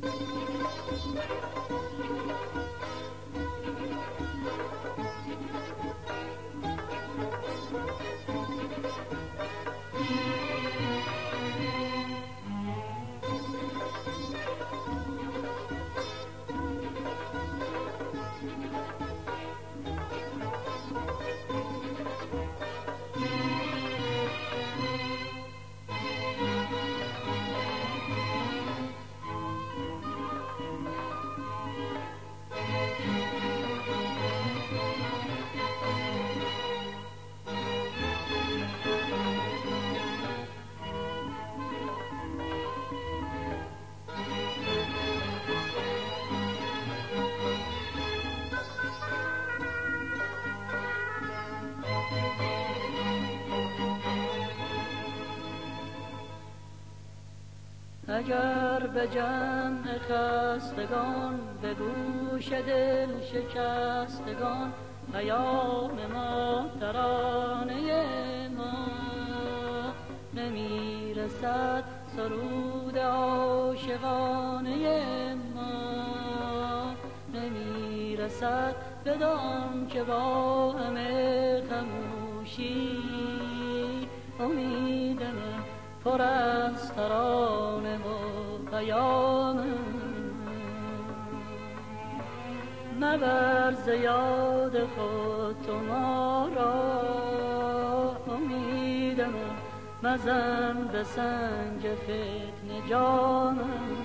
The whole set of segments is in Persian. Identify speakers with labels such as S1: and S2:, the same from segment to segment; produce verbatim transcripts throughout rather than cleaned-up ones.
S1: اگر به جمع خستگان به گوش دل شکستگان پیام ما ترانه ما نمیرسد، سرود عاشقانه ما نمیرسد، بدان که با همه خموشی امید من پر از ترانه و پیام. مبر ز یاد خود تو ما را، امید من مزن به سنگ فتنه جانم.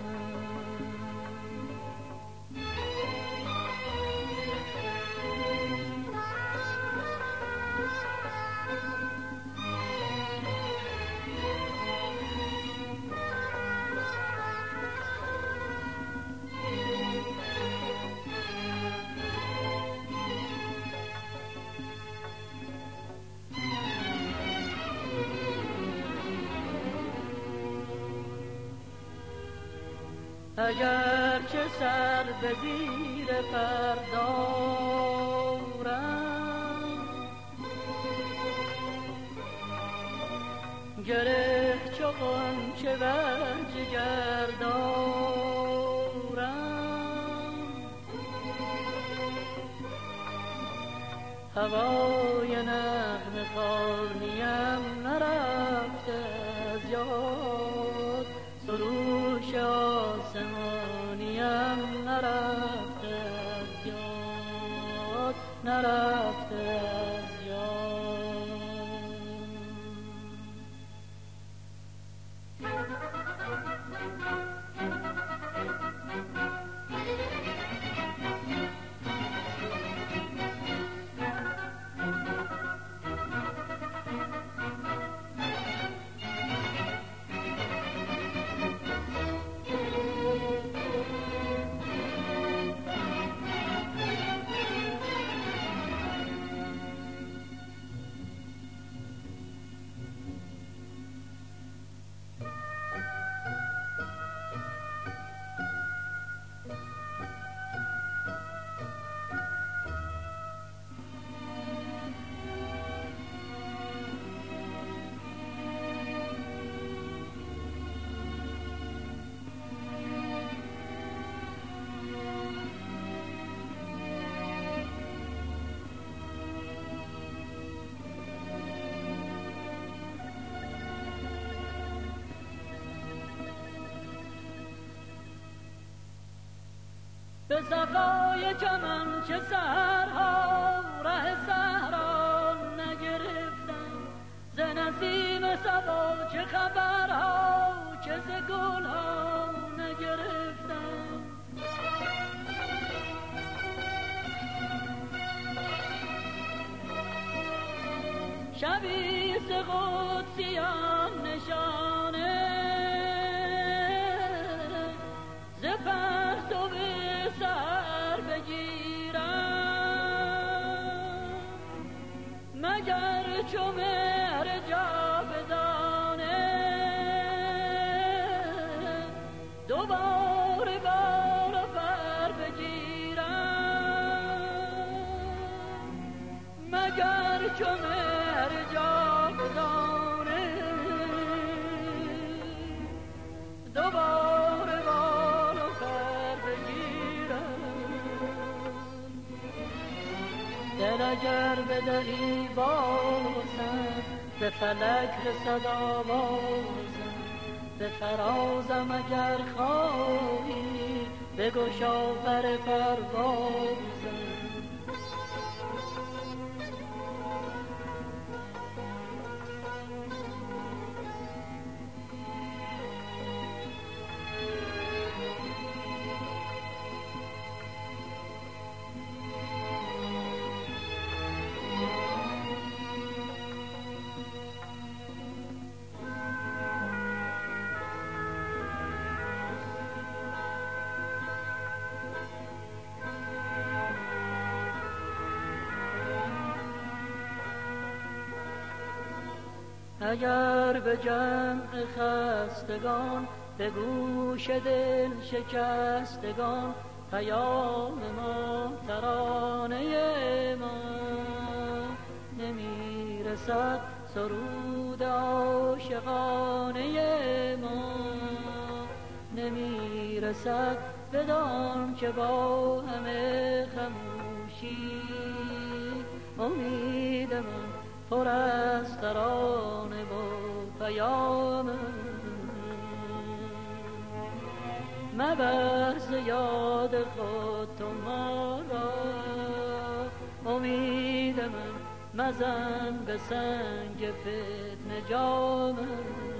S1: اگر چه سر به زیر پر دارم، گره چو غنچه بر جگر دارم، هوای نغمه خوانیم نرفته از یاد، سروش آسمانیم نرفته از یاد، نرفته از یاد. به صفای چمن چه سحرها ره صحرا نگرفتم، ز نسیم صبا چه خبرها چه ز گلها نگرفتم. شبی ز قدسیان نشانه ز پرتو سر بگیرم، مگر چو مهر جاودانه دوباره بال و پر بگیرم، مگر چو مهر جاودانه دوباره بال دل اگر بدهی بازم به فلک رسد آوازم، به فرازم اگر خواهی بگشا پر پروازم. اگر به جمع خستگان به گوش دل شکستگان پیام ما ترانه ما نمی رسد، سرود عاشقانه ما نمی رسد، بدان که با همه خموشی امید من پر از ترانه و پیام. مبر ز یاد خود تو ما را، امید من مزن به سنگ فتنه جام.